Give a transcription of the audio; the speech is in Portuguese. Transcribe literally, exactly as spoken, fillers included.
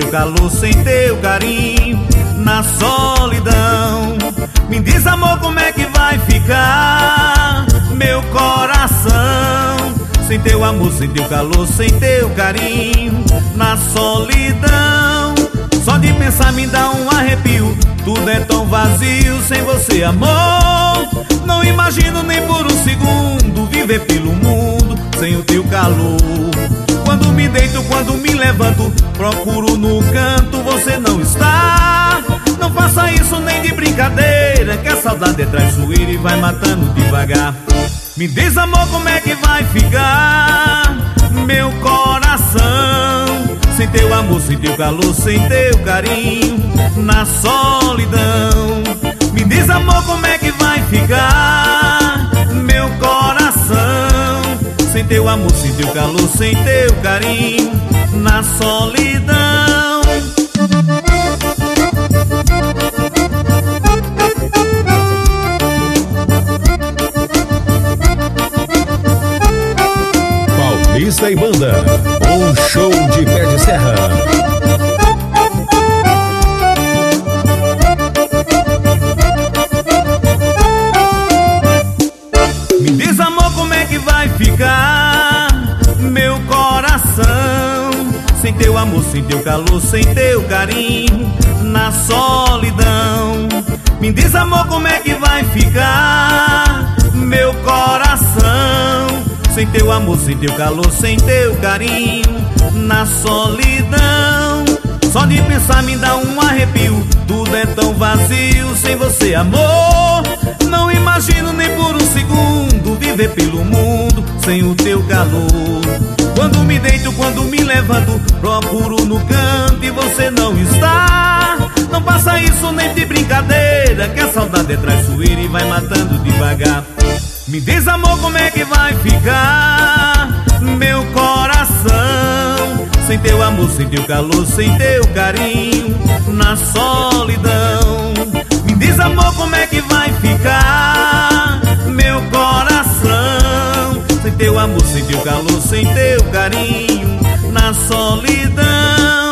calor, sem teu carinho, na solidão. Me diz, amor, como é que vai ficar meu coração? Sem teu amor, sem teu calor, sem teu carinho, na solidão. Só de pensar me dá um arrepio, tudo é tão vazio sem você, amor. Não imagino nem por um segundo viver pelo mundo sem o teu calor. Quando me deito, quando me levanto, procuro no canto, você não está. Não faça isso nem de brincadeira, que a saudade é traiçoeira e vai matando devagar. Me diz, amor, como é que vai ficar meu coração? Sem teu amor, sem teu calor, sem teu carinho, na solidão. Me diz, amor, como é que vai ficar meu coração? Sem teu amor, sem teu calor, sem teu carinho, na solidão. Paulista e Banda, um show de pé de serra. Me diz, amor, como é que vai ficar meu coração? Sem teu amor, sem teu calor, sem teu carinho, na solidão. Me diz, amor, como é que vai ficar meu coração? Sem teu amor, sem teu calor, sem teu carinho, na solidão. Só de pensar me dá um arrepio, tudo é tão vazio sem você, amor. Não imagino nem por um segundo viver pelo mundo sem o teu calor. Quando me deito, quando me levanto, procuro no canto e você não está. Não faça isso nem de brincadeira, que a saudade é traiçoeira e vai matando devagar. Me diz, amor, como é que vai ficar meu coração? Sem teu amor, sem teu calor, sem teu carinho, na solidão. Me diz, amor, como é que vai ficar meu coração? Sem teu amor, sem teu calor, sem teu carinho, na solidão.